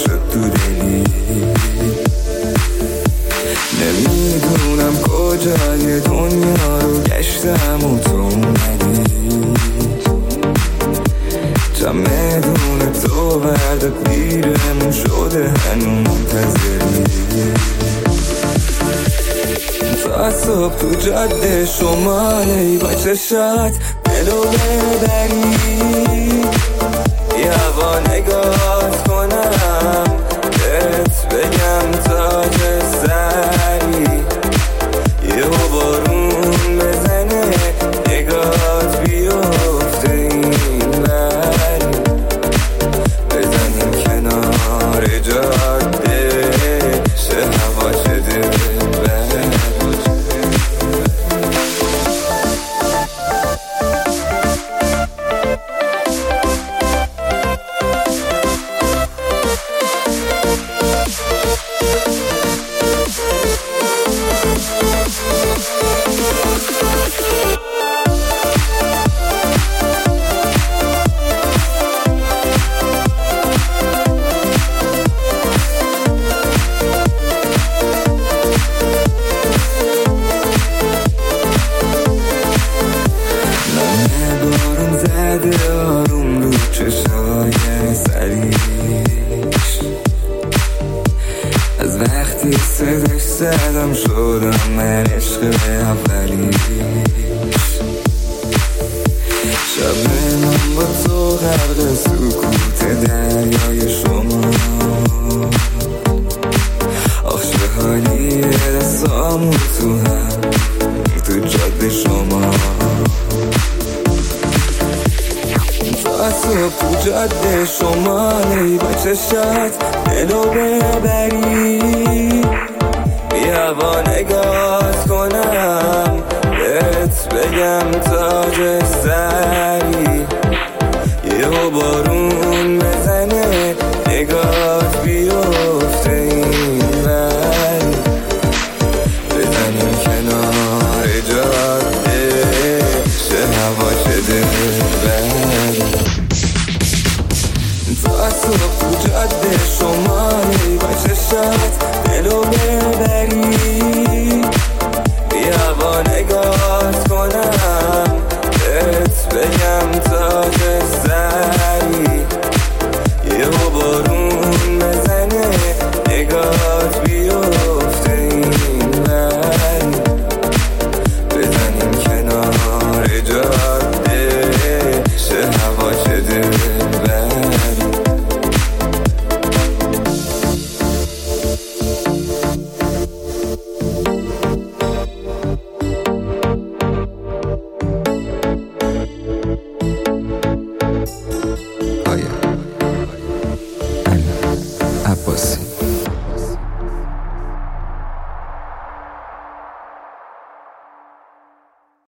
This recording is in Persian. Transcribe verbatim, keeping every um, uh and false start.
شد تو دلی. نمیدونم کجای دنیا رو گشتم و تو اومدی. چمه دونه تو برد پیرمون شده هنو منتظری. تو از صبح تو جاده شمالی با چشات دلو ببری. یه هوا نگاه کنم بهت بگم تاج سری. یه بارون بزنه نگاهت بیفته این بری. بزنیم کنار جاده چه هوا چه دلبر. زده آروم رو چشای سریش. از وقتی صداش زدم شدم من عشق اولیش. شب من با تو غرق سکوت دریای شما. آخ چه حالیه دستامون تو هم تو جاده شما. از صبح تو جاده شمالی با چشات دلو ببری. یه هوا نگاه کنم بهت بگم تاج سری. یه بارون بزنه نگاهت بیفته این بری. بزنیم کنار جاده چه هوا چه دلبری. تو از صبح تو جاده شمالی با چشات